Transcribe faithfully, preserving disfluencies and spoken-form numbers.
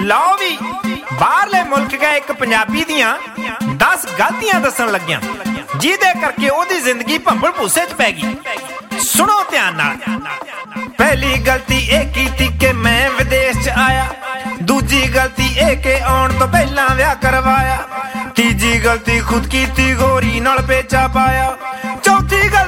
ਲਓ ਵੀ ਬਾਹਰਲੇ ਮੁਲਕ ਗਏ ਇੱਕ ਪੰਜਾਬੀ ਦੀਆਂ ਦਸ ਗਲਤੀਆਂ ਦੱਸਣ ਲੱਗਿਆ ਜਿਹਦੇ ਕਰਕੇ ਉਹਦੀ ਜ਼ਿੰਦਗੀ ਭੰਬਲ ਭੂਸੇ 'ਚ ਪੈ ਗਈ। ਸੁਣੋ ਧਿਆਨ ਨਾਲ। ਪਹਿਲੀ ਗਲਤੀ ਇਹ ਕੀਤੀ ਕਿ ਮੈਂ ਵਿਦੇਸ਼ 'ਚ ਆਇਆ। ਦੂਜੀ ਗਲਤੀ ਇਹ ਕਿ ਆਉਣ ਤੋਂ ਪਹਿਲਾਂ ਵਿਆਹ ਕਰਵਾਇਆ। ਤੀਜੀ ਗਲਤੀ ਖੁਦ ਕੀਤੀ ਗੋਰੀ ਨਾਲ ਪੇਚਾ ਪਾਇਆ। ਚੌਥੀ